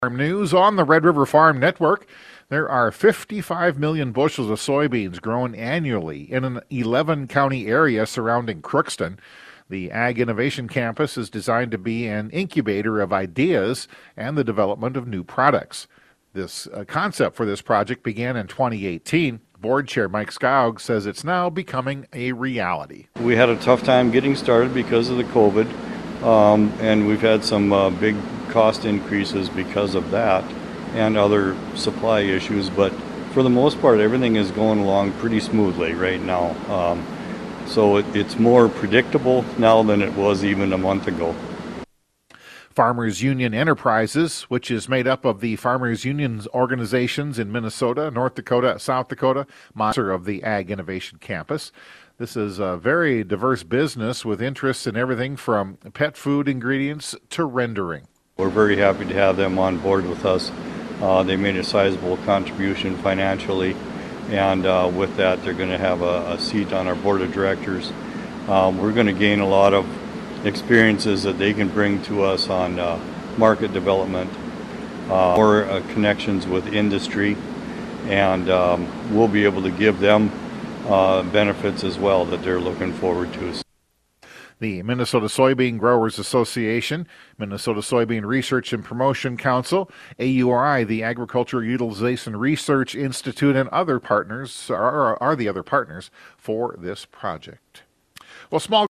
Farm news on the Red River Farm Network. There are 55 million bushels of soybeans grown annually in an 11-county area surrounding Crookston. The Ag Innovation Campus is designed to be an incubator of ideas and the development of new products. This concept for this project began in 2018. Board Chair Mike Skaug says it's now becoming a reality. We had a tough time getting started because of the COVID, and we've had some big cost increases because of that and other supply issues, but for the most part everything is going along pretty smoothly right now. So it's more predictable now than it was even a month ago. Farmers Union Enterprises, which is made up of the Farmers Union organizations in Minnesota, North Dakota, South Dakota, sponsor of the Ag Innovation Campus. This is a very diverse business with interests in everything from pet food ingredients to rendering. We're very happy to have them on board with us. They made a sizable contribution financially, and with that they're going to have a seat on our board of directors. We're going to gain a lot of experiences that they can bring to us on market development, more connections with industry, and we'll be able to give them benefits as well that they're looking forward to. The Minnesota Soybean Growers Association, Minnesota Soybean Research and Promotion Council, AURI, the Agricultural Utilization Research Institute, and other partners are the other partners for this project. Well, small